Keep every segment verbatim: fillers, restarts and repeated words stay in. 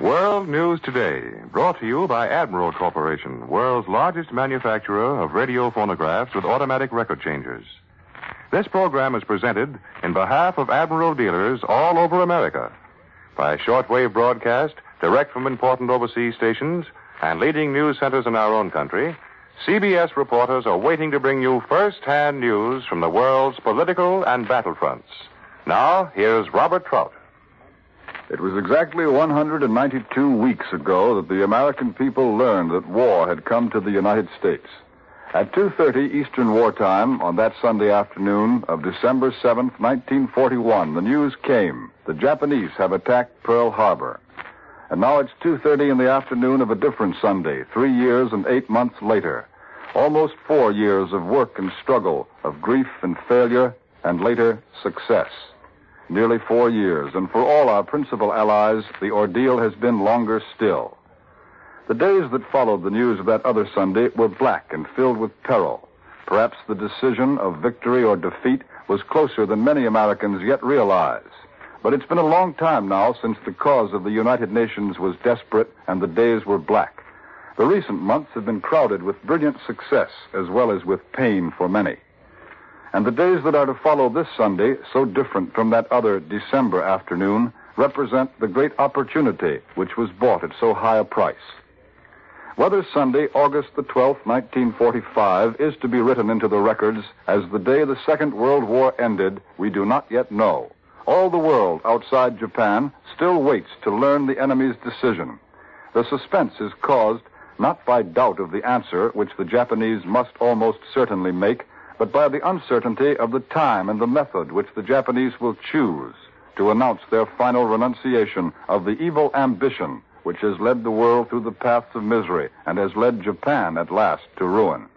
World News Today, brought to you by Admiral Corporation, world's largest manufacturer of radio phonographs with automatic record changers. This program is presented in behalf of Admiral dealers all over America by shortwave broadcast, direct from important overseas stations, and leading news centers in our own country. C B S reporters are waiting to bring you first-hand news from the world's political and battlefronts. Now, here's Robert Trout. It was exactly one hundred ninety-two weeks ago that the American people learned that war had come to the United States. At two thirty Eastern Wartime on that Sunday afternoon of December seventh, nineteen forty-one, the news came. The Japanese have attacked Pearl Harbor. And now it's two thirty in the afternoon of a different Sunday, three years and eight months later. Almost four years of work and struggle, of grief and failure, and later, success. Nearly four years, and for all our principal allies, the ordeal has been longer still. The days that followed the news of that other Sunday were black and filled with peril. Perhaps the decision of victory or defeat was closer than many Americans yet realize. But it's been a long time now since the cause of the United Nations was desperate and the days were black. The recent months have been crowded with brilliant success as well as with pain for many. And the days that are to follow this Sunday, so different from that other December afternoon, represent the great opportunity which was bought at so high a price. Whether Sunday, August the twelfth, nineteen forty-five, is to be written into the records as the day the Second World War ended, we do not yet know. All the world outside Japan still waits to learn the enemy's decision. The suspense is caused not by doubt of the answer, which the Japanese must almost certainly make, but by the uncertainty of the time and the method which the Japanese will choose to announce their final renunciation of the evil ambition which has led the world through the paths of misery and has led Japan at last to ruin.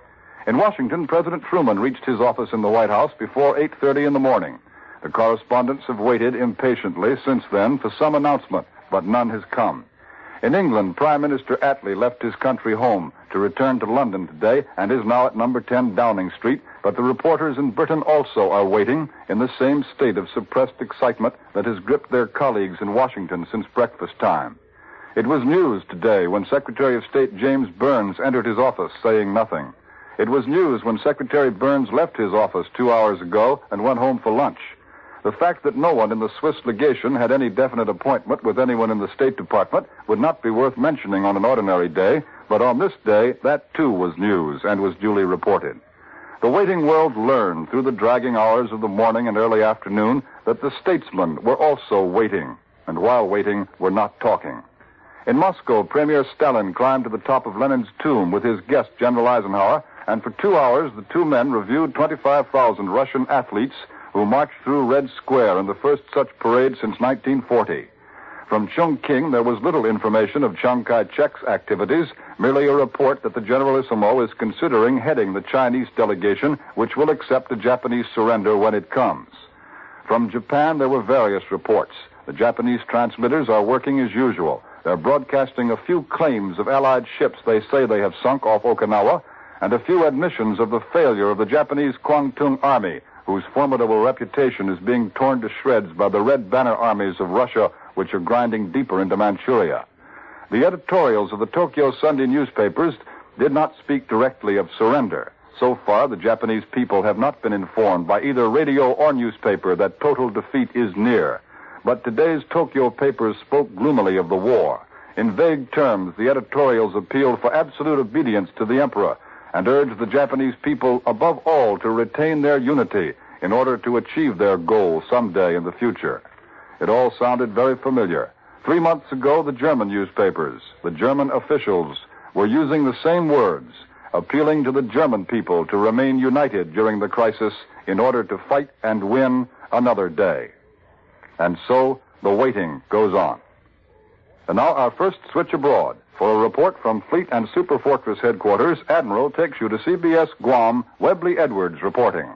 In Washington, President Truman reached his office in the White House before eight thirty in the morning. The correspondents have waited impatiently since then for some announcement, but none has come. In England, Prime Minister Attlee left his country home to return to London today and is now at number ten Downing Street, but the reporters in Britain also are waiting in the same state of suppressed excitement that has gripped their colleagues in Washington since breakfast time. It was news today when Secretary of State James Burns entered his office saying nothing. It was news when Secretary Burns left his office two hours ago and went home for lunch. The fact that no one in the Swiss legation had any definite appointment with anyone in the State Department would not be worth mentioning on an ordinary day, but on this day, that too was news and was duly reported. The waiting world learned through the dragging hours of the morning and early afternoon that the statesmen were also waiting, and while waiting, were not talking. In Moscow, Premier Stalin climbed to the top of Lenin's tomb with his guest, General Eisenhower, and for two hours the two men reviewed twenty-five thousand Russian athletes who marched through Red Square in the first such parade since nineteen forty. From Chongqing, there was little information of Chiang Kai-shek's activities, merely a report that the Generalissimo is considering heading the Chinese delegation, which will accept the Japanese surrender when it comes. From Japan, there were various reports. The Japanese transmitters are working as usual. They're broadcasting a few claims of Allied ships they say they have sunk off Okinawa, and a few admissions of the failure of the Japanese Kwangtung Army, whose formidable reputation is being torn to shreds by the red banner armies of Russia, which are grinding deeper into Manchuria. The editorials of the Tokyo Sunday newspapers did not speak directly of surrender. So far, the Japanese people have not been informed by either radio or newspaper that total defeat is near. But today's Tokyo papers spoke gloomily of the war. In vague terms, the editorials appealed for absolute obedience to the emperor and urged the Japanese people, above all, to retain their unity in order to achieve their goal someday in the future. It all sounded very familiar. Three months ago, the German newspapers, the German officials, were using the same words, appealing to the German people to remain united during the crisis in order to fight and win another day. And so, the waiting goes on. And now our first switch abroad. For a report from Fleet and Superfortress headquarters, Admiral takes you to C B S Guam, Webley Edwards reporting.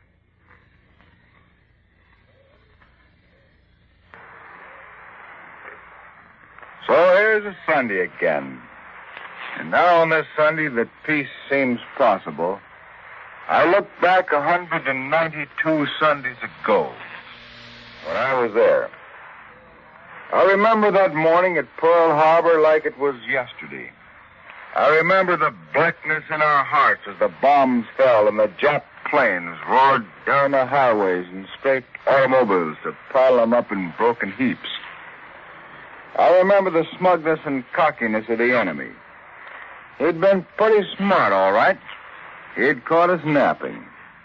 So here's a Sunday again. And now on this Sunday that peace seems possible, I look back one hundred ninety-two Sundays ago when I was there. I remember that morning at Pearl Harbor like it was yesterday. I remember the blackness in our hearts as the bombs fell and the Jap planes roared down the highways and straight automobiles to pile them up in broken heaps. I remember the smugness and cockiness of the enemy. He'd been pretty smart, all right. He'd caught us napping.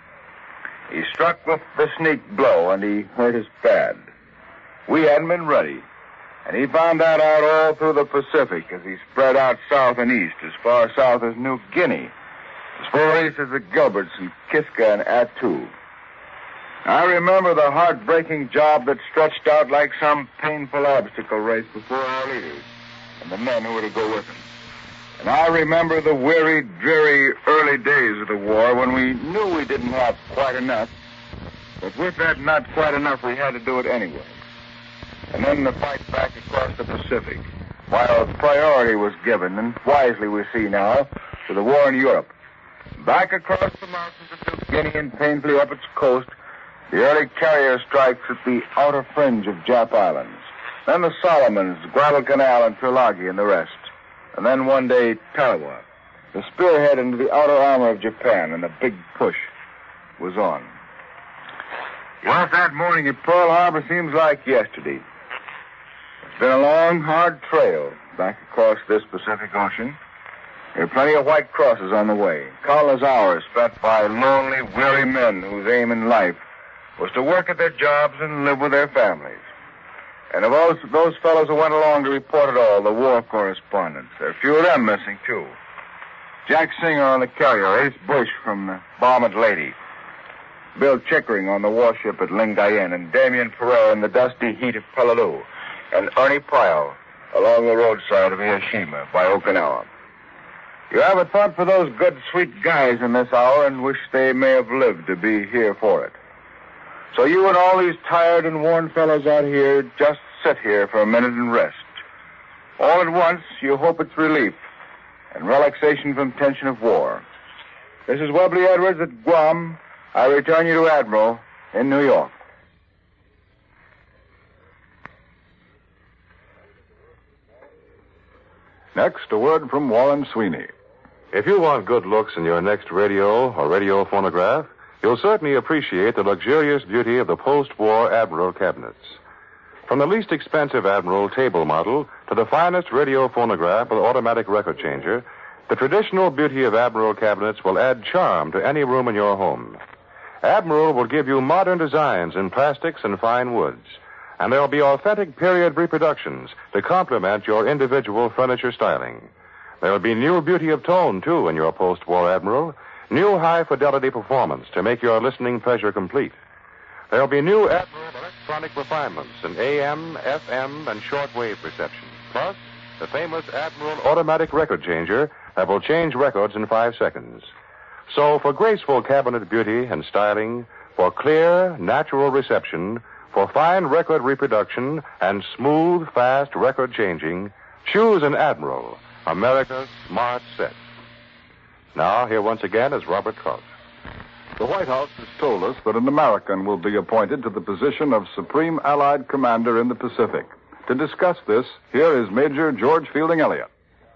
He struck with the sneak blow, and he hurt us bad. We hadn't been ready. And he found that out all through the Pacific as he spread out south and east, as far south as New Guinea, as far east as the Gilberts and Kiska and Attu. I remember the heartbreaking job that stretched out like some painful obstacle race before our leaders and the men who were to go with them. And I remember the weary, dreary early days of the war when we knew we didn't have quite enough, but with that not quite enough, we had to do it anyway. And then the fight back across the Pacific, while priority was given, and wisely we see now, to the war in Europe. Back across the mountains of New Guinea and painfully up its coast, the early carrier strikes at the outer fringe of Jap Islands. Then the Solomons, Guadalcanal, and Tulagi, and the rest. And then one day, Tarawa, the spearhead into the outer armor of Japan, and the big push was on. Well, that morning at Pearl Harbor seems like yesterday. It's been a long, hard trail back across this Pacific Ocean. There are plenty of white crosses on the way. Countless hours spent by lonely, weary men whose aim in life was to work at their jobs and live with their families. And of those, those fellows who went along to report it all, the war correspondents, there are a few of them missing, too. Jack Singer on the carrier, Ace Bush from the Bombed Lady, Bill Chickering on the warship at Lingayen, and Damien Ferrer in the dusty heat of Peleliu, and Ernie Pyle along the roadside of Hiroshima by Okinawa. You have a thought for those good, sweet guys in this hour and wish they may have lived to be here for it. So you and all these tired and worn fellows out here just sit here for a minute and rest. All at once, you hope it's relief and relaxation from tension of war. This is Webley Edwards at Guam. I return you to Admiral in New York. Next, a word from Warren Sweeney. If you want good looks in your next radio or radio phonograph, you'll certainly appreciate the luxurious beauty of the post-war Admiral cabinets. From the least expensive Admiral table model to the finest radio phonograph with automatic record changer, the traditional beauty of Admiral cabinets will add charm to any room in your home. Admiral will give you modern designs in plastics and fine woods, and there'll be authentic period reproductions to complement your individual furniture styling. There'll be new beauty of tone, too, in your post-war Admiral, new high-fidelity performance to make your listening pleasure complete. There'll be new Admiral electronic refinements in A M, F M, and shortwave reception, plus the famous Admiral automatic record changer that will change records in five seconds. So for graceful cabinet beauty and styling, for clear, natural reception, for fine record reproduction, and smooth, fast record changing, choose an Admiral, America's smart set. Now, here once again is Robert Trout. The White House has told us that an American will be appointed to the position of Supreme Allied Commander in the Pacific. To discuss this, here is Major George Fielding Elliott.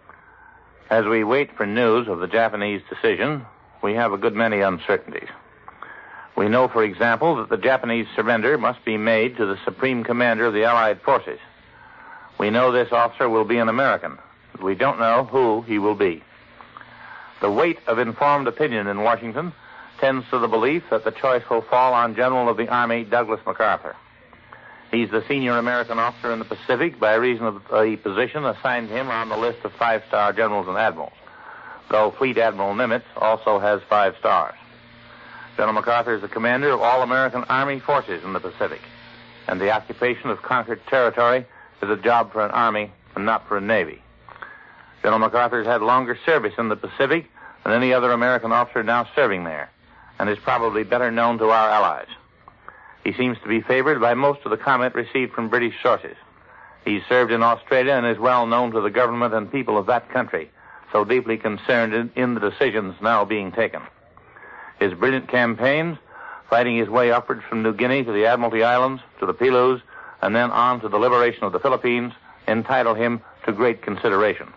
As we wait for news of the Japanese decision, we have a good many uncertainties. We know, for example, that the Japanese surrender must be made to the Supreme Commander of the Allied forces. We know this officer will be an American, but we don't know who he will be. The weight of informed opinion in Washington tends to the belief that the choice will fall on General of the Army Douglas MacArthur. He's the senior American officer in the Pacific by reason of the position assigned him on the list of five-star generals and admirals, though Fleet Admiral Nimitz also has five stars. General MacArthur is the commander of all American Army forces in the Pacific, and the occupation of conquered territory is a job for an Army and not for a Navy. General MacArthur has had longer service in the Pacific than any other American officer now serving there, and is probably better known to our allies. He seems to be favored by most of the comment received from British sources. He's served in Australia and is well known to the government and people of that country, so deeply concerned in, in the decisions now being taken. His brilliant campaigns, fighting his way upwards from New Guinea to the Admiralty Islands, to the Pelus, and then on to the liberation of the Philippines, entitle him to great consideration.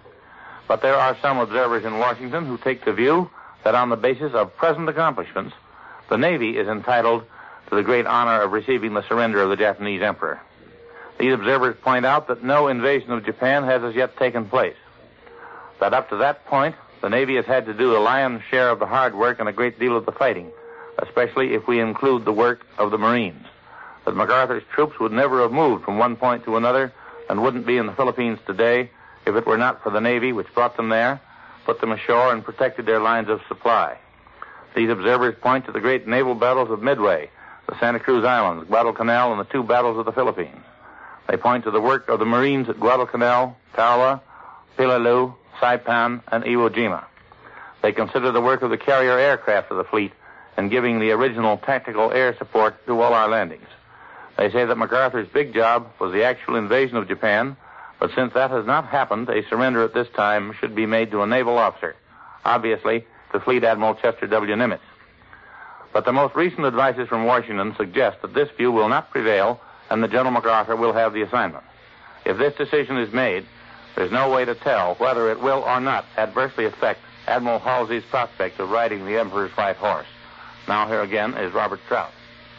But there are some observers in Washington who take the view that on the basis of present accomplishments, the Navy is entitled to the great honor of receiving the surrender of the Japanese emperor. These observers point out that no invasion of Japan has as yet taken place, that up to that point, the Navy has had to do the lion's share of the hard work and a great deal of the fighting, especially if we include the work of the Marines, that MacArthur's troops would never have moved from one point to another and wouldn't be in the Philippines today if it were not for the Navy, which brought them there, put them ashore, and protected their lines of supply. These observers point to the great naval battles of Midway, the Santa Cruz Islands, Guadalcanal, and the two battles of the Philippines. They point to the work of the Marines at Guadalcanal, Tarawa, Pilalo, Saipan, and Iwo Jima. They consider the work of the carrier aircraft of the fleet in giving the original tactical air support to all our landings. They say that MacArthur's big job was the actual invasion of Japan, but since that has not happened, a surrender at this time should be made to a naval officer, obviously to Fleet Admiral Chester W. Nimitz. But the most recent advices from Washington suggest that this view will not prevail and that General MacArthur will have the assignment. If this decision is made, there's no way to tell whether it will or not adversely affect Admiral Halsey's prospect of riding the Emperor's white horse. Now here again is Robert Trout.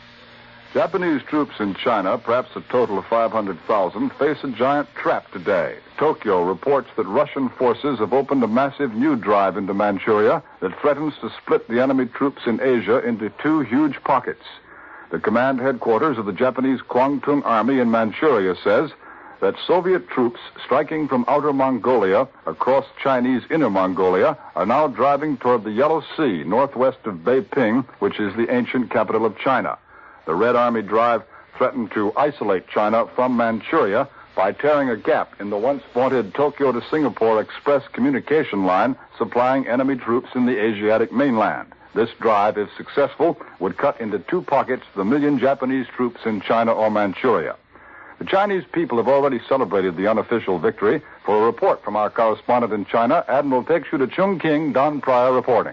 Japanese troops in China, perhaps a total of five hundred thousand, face a giant trap today. Tokyo reports that Russian forces have opened a massive new drive into Manchuria that threatens to split the enemy troops in Asia into two huge pockets. The command headquarters of the Japanese Kwangtung Army in Manchuria says that Soviet troops striking from outer Mongolia across Chinese Inner Mongolia are now driving toward the Yellow Sea northwest of Beiping, which is the ancient capital of China. The Red Army drive threatened to isolate China from Manchuria by tearing a gap in the once vaunted Tokyo to Singapore express communication line supplying enemy troops in the Asiatic mainland. This drive, if successful, would cut into two pockets the million Japanese troops in China or Manchuria. The Chinese people have already celebrated the unofficial victory. For a report from our correspondent in China, Admiral takes you to Chungking, Don Pryor reporting.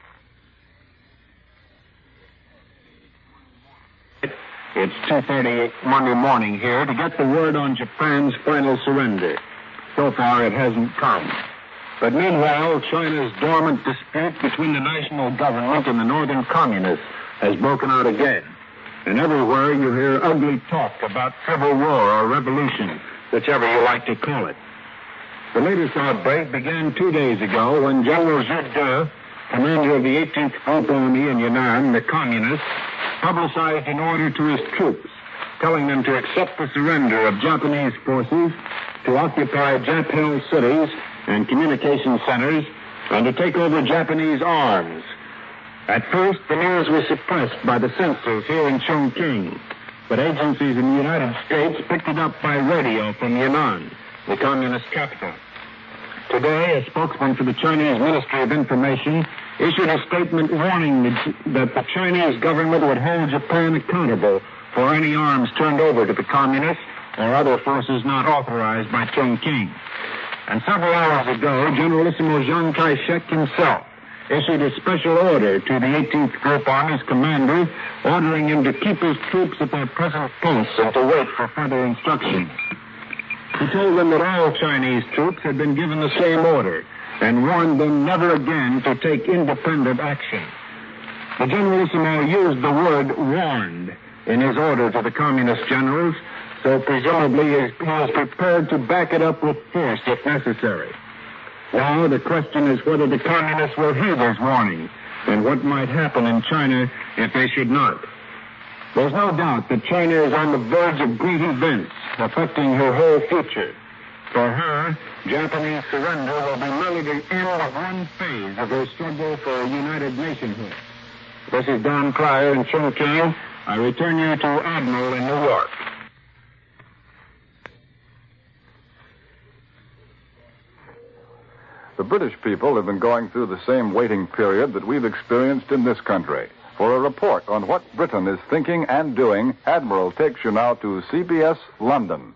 It's two thirty Monday morning here to get the word on Japan's final surrender. So far, it hasn't come. But meanwhile, China's dormant dispute between the national government and the northern communists has broken out again. And everywhere you hear ugly talk about civil war or revolution, whichever you like to call it. The latest outbreak began two days ago when General Zhu De, commander of the eighteenth Group Army in Yunnan, the communists, publicized an order to his troops, telling them to accept the surrender of Japanese forces to occupy Jap-held cities and communication centers and to take over Japanese arms. At first, the news was suppressed by the censors here in Chongqing, but agencies in the United States picked it up by radio from Yunnan, the communist capital. Today, a spokesman for the Chinese Ministry of Information issued a statement warning that the Chinese government would hold Japan accountable for any arms turned over to the communists or other forces not authorized by Chongqing. And several hours ago, Generalissimo Chiang Kai-shek himself issued a special order to the eighteenth Group Army's commander, ordering him to keep his troops at their present posts and to wait for further instructions. He told them that all Chinese troops had been given the same order and warned them never again to take independent action. The Generalissimo used the word warned in his order to the communist generals, so presumably he was prepared to back it up with force if necessary. Now the question is whether the communists will heed his warning and what might happen in China if they should not. There's no doubt that China is on the verge of great events affecting her whole future. For her, Japanese surrender will be merely the end of one phase of her struggle for a united nationhood. This is Don Pryor in Chongqing. I return you to Admiral in New York. The British people have been going through the same waiting period that we've experienced in this country. For a report on what Britain is thinking and doing, Admiral takes you now to C B S London.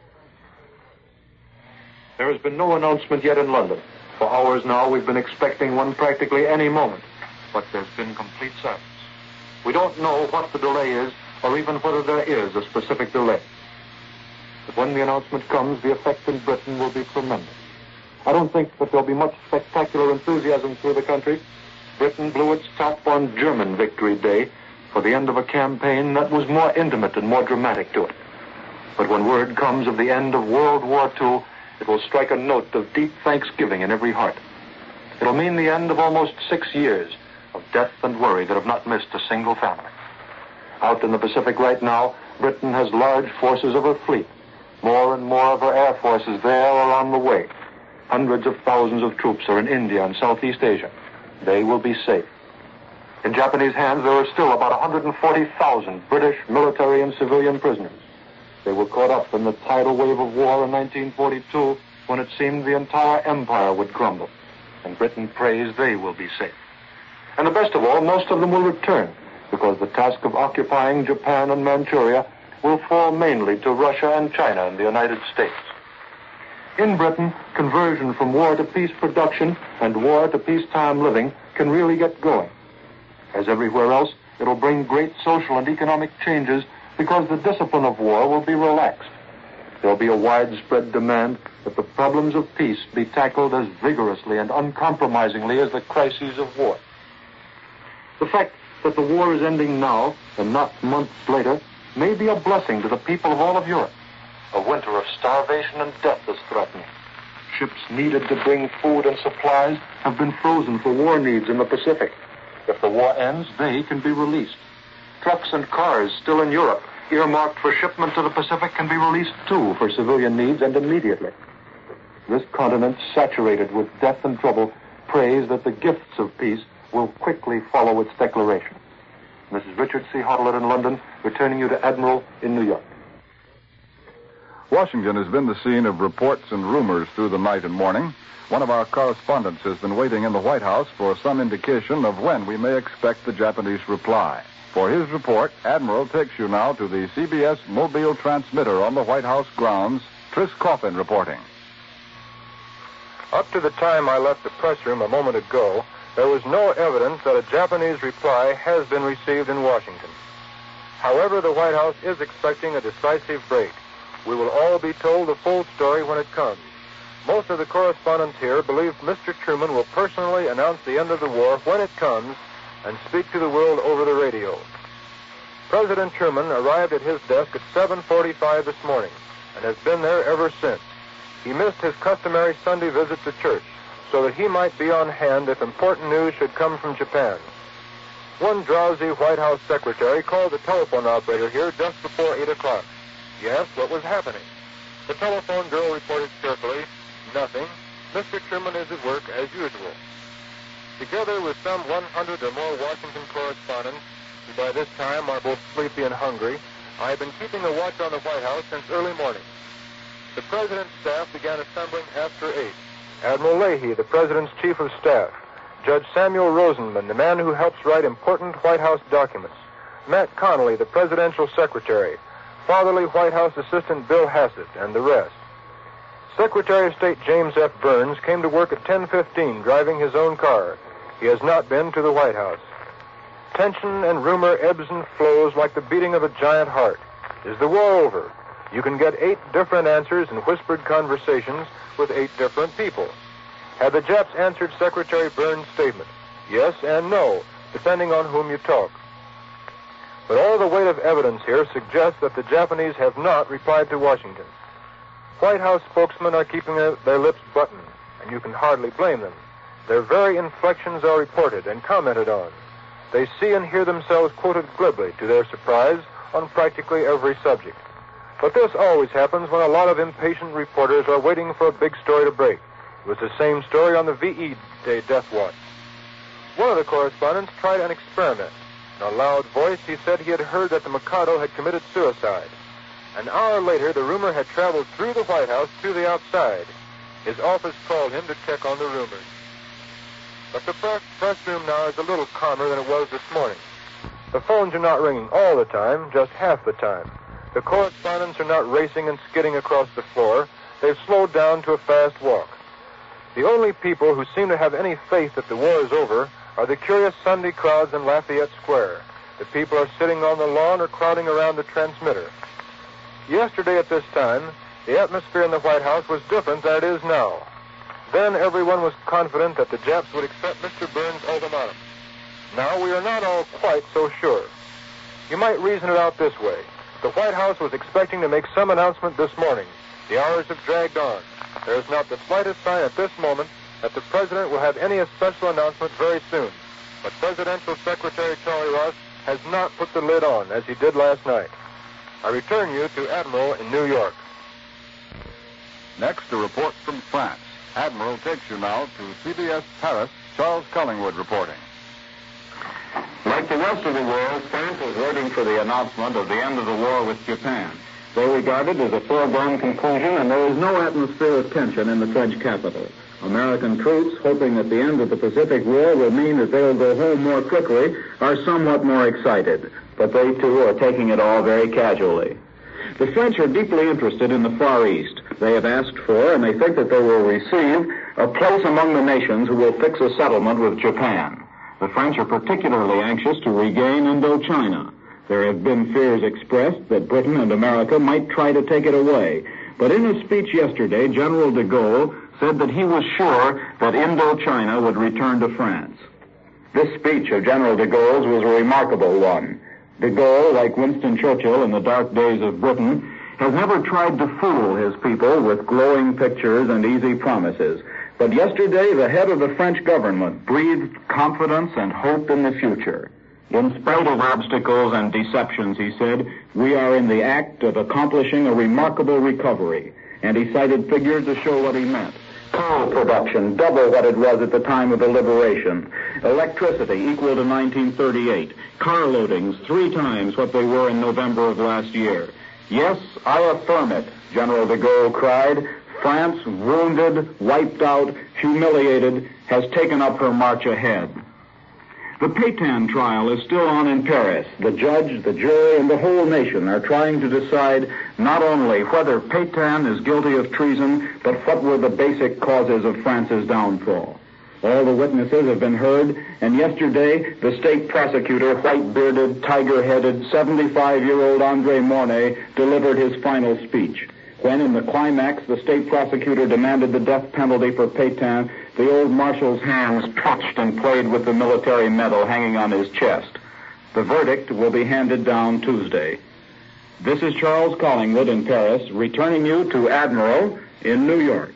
There has been no announcement yet in London. For hours now, we've been expecting one practically any moment. But there's been complete silence. We don't know what the delay is, or even whether there is a specific delay. But when the announcement comes, the effect in Britain will be tremendous. I don't think that there'll be much spectacular enthusiasm through the country. Britain blew its top on German Victory Day for the end of a campaign that was more intimate and more dramatic to it. But when word comes of the end of World War Two, it will strike a note of deep thanksgiving in every heart. It'll mean the end of almost six years of death and worry that have not missed a single family. Out in the Pacific right now, Britain has large forces of her fleet. More and more of her air forces there are on the way. Hundreds of thousands of troops are in India and Southeast Asia. They will be safe. In Japanese hands, there are still about one hundred forty thousand British military and civilian prisoners. They were caught up in the tidal wave of war in nineteen forty-two when it seemed the entire empire would crumble. And Britain prays they will be safe. And the best of all, most of them will return, because the task of occupying Japan and Manchuria will fall mainly to Russia and China and the United States. In Britain, conversion from war to peace production and war to peacetime living can really get going. As everywhere else, it'll bring great social and economic changes because the discipline of war will be relaxed. There'll be a widespread demand that the problems of peace be tackled as vigorously and uncompromisingly as the crises of war. The fact that the war is ending now and not months later may be a blessing to the people of all of Europe. A winter of starvation and death is threatening. Ships needed to bring food and supplies have been frozen for war needs in the Pacific. If the war ends, they can be released. Trucks and cars still in Europe, earmarked for shipment to the Pacific, can be released too for civilian needs and immediately. This continent, saturated with death and trouble, prays that the gifts of peace will quickly follow its declaration. Missus Richard C. Hottelet in London, returning you to Admiral in New York. Washington has been the scene of reports and rumors through the night and morning. One of our correspondents has been waiting in the White House for some indication of when we may expect the Japanese reply. For his report, Admiral takes you now to the C B S Mobile transmitter on the White House grounds. Tris Coffin reporting. Up to the time I left the press room a moment ago, there was no evidence that a Japanese reply has been received in Washington. However, the White House is expecting a decisive break. We will all be told the full story when it comes. Most of the correspondents here believe Mister Truman will personally announce the end of the war when it comes and speak to the world over the radio. President Truman arrived at his desk at seven forty-five this morning and has been there ever since. He missed his customary Sunday visit to church so that he might be on hand if important news should come from Japan. One drowsy White House secretary called the telephone operator here just before eight o'clock. He asked what was happening. The telephone girl reported cheerfully, "Nothing. Mister Truman is at work as usual." Together with some one hundred or more Washington correspondents, who by this time are both sleepy and hungry, I have been keeping a watch on the White House since early morning. The President's staff began assembling after eight. Admiral Leahy, the President's Chief of Staff, Judge Samuel Rosenman, the man who helps write important White House documents, Matt Connolly, the Presidential Secretary, fatherly White House Assistant Bill Hassett, and the rest. Secretary of State James F. Burns came to work at ten fifteen, driving his own car. He has not been to the White House. Tension and rumor ebbs and flows like the beating of a giant heart. Is the war over? You can get eight different answers in whispered conversations with eight different people. Have the Japs answered Secretary Burns' statement? Yes and no, depending on whom you talk. But all the weight of evidence here suggests that the Japanese have not replied to Washington. White House spokesmen are keeping their lips buttoned, and you can hardly blame them. Their very inflections are reported and commented on. They see and hear themselves quoted glibly, to their surprise, on practically every subject. But this always happens when a lot of impatient reporters are waiting for a big story to break. It was the same story on the V E Day death watch. One of the correspondents tried an experiment. In a loud voice, he said he had heard that the Mikado had committed suicide. An hour later, the rumor had traveled through the White House to the outside. His office called him to check on the rumors. But the press, press room now is a little calmer than it was this morning. The phones are not ringing all the time, just half the time. The correspondents are not racing and skidding across the floor. They've slowed down to a fast walk. The only people who seem to have any faith that the war is over are the curious Sunday crowds in Lafayette Square. The people are sitting on the lawn or crowding around the transmitter. Yesterday at this time, the atmosphere in the White House was different than it is now. Then everyone was confident that the Japs would accept Mister Burns' ultimatum. Now we are not all quite so sure. You might reason it out this way. The White House was expecting to make some announcement this morning. The hours have dragged on. There is not the slightest sign at this moment that the President will have any special announcement very soon. But Presidential Secretary Charlie Ross has not put the lid on, as he did last night. I return you to Admiral in New York. Next, a report from France. Admiral takes you now to C B S Paris. Charles Collingwood reporting. Like the rest of the world, France is waiting for the announcement of the end of the war with Japan. They regard it as a foregone conclusion, and there is no atmosphere of tension in the French capital. American troops, hoping that the end of the Pacific War will mean that they'll go home more quickly, are somewhat more excited. But they, too, are taking it all very casually. The French are deeply interested in the Far East. They have asked for, and they think that they will receive, a place among the nations who will fix a settlement with Japan. The French are particularly anxious to regain Indochina. There have been fears expressed that Britain and America might try to take it away. But in a speech yesterday, General de Gaulle said that he was sure that Indochina would return to France. This speech of General de Gaulle's was a remarkable one. De Gaulle, like Winston Churchill in the dark days of Britain, has never tried to fool his people with glowing pictures and easy promises. But yesterday, the head of the French government breathed confidence and hope in the future. In spite of obstacles and deceptions, he said, we are in the act of accomplishing a remarkable recovery. And he cited figures to show what he meant. Coal production, double what it was at the time of the liberation. Electricity, equal to nineteen thirty-eight. Car loadings, three times what they were in November of last year. Yes, I affirm it, General de Gaulle cried. France, wounded, wiped out, humiliated, has taken up her march ahead. The Pétain trial is still on in Paris. The judge, the jury, and the whole nation are trying to decide not only whether Pétain is guilty of treason, but what were the basic causes of France's downfall. All the witnesses have been heard, and yesterday the state prosecutor, white-bearded, tiger-headed, seventy-five-year-old André Mornay, delivered his final speech. When, in the climax, the state prosecutor demanded the death penalty for Pétain, the old marshal's hands twitched and played with the military medal hanging on his chest. The verdict will be handed down Tuesday. This is Charles Collingwood in Paris, returning you to Admiral in New York.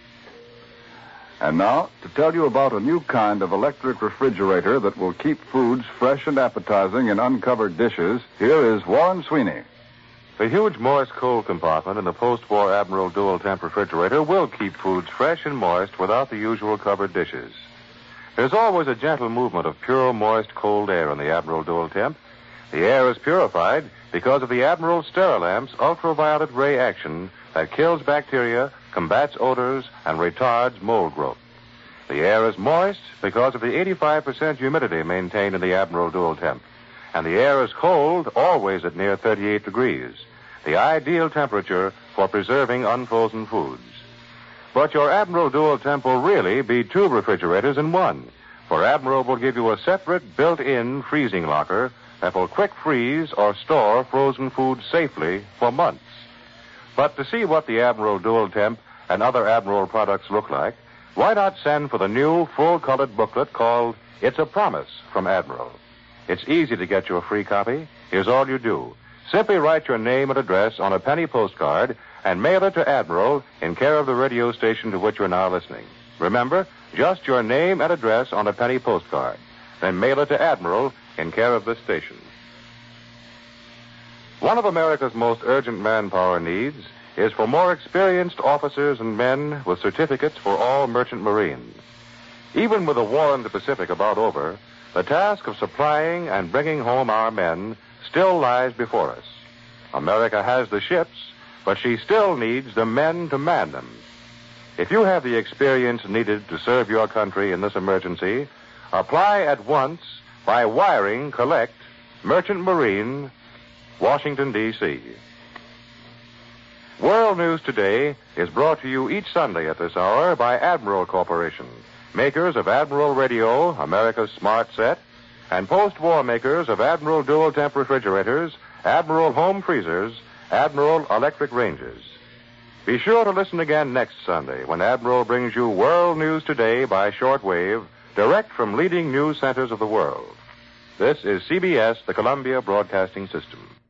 And now, to tell you about a new kind of electric refrigerator that will keep foods fresh and appetizing in uncovered dishes, here is Warren Sweeney. The huge moist cold compartment in the post-war Admiral Dual Temp refrigerator will keep foods fresh and moist without the usual covered dishes. There's always a gentle movement of pure, moist, cold air in the Admiral Dual Temp. The air is purified because of the Admiral Sterilamp's ultraviolet ray action that kills bacteria, combats odors, and retards mold growth. The air is moist because of the eighty-five percent humidity maintained in the Admiral Dual Temp. And the air is cold, always at near thirty-eight degrees, the ideal temperature for preserving unfrozen foods. But your Admiral Dual Temp will really be two refrigerators in one, for Admiral will give you a separate built-in freezing locker that will quick freeze or store frozen foods safely for months. But to see what the Admiral Dual Temp and other Admiral products look like, why not send for the new full-colored booklet called It's a Promise from Admiral? It's easy to get your free copy. Here's all you do. Simply write your name and address on a penny postcard and mail it to Admiral in care of the radio station to which you're now listening. Remember, just your name and address on a penny postcard. Then mail it to Admiral in care of this station. One of America's most urgent manpower needs is for more experienced officers and men with certificates for all merchant marine. Even with the war in the Pacific about over, the task of supplying and bringing home our men still lies before us. America has the ships, but she still needs the men to man them. If you have the experience needed to serve your country in this emergency, apply at once by wiring Collect, Merchant Marine, Washington, D C World News Today is brought to you each Sunday at this hour by Admiral Corporation, makers of Admiral Radio, America's Smart Set, and post-war makers of Admiral Dual Temp refrigerators, Admiral Home Freezers, Admiral Electric Ranges. Be sure to listen again next Sunday when Admiral brings you World News Today by shortwave, direct from leading news centers of the world. This is C B S, the Columbia Broadcasting System.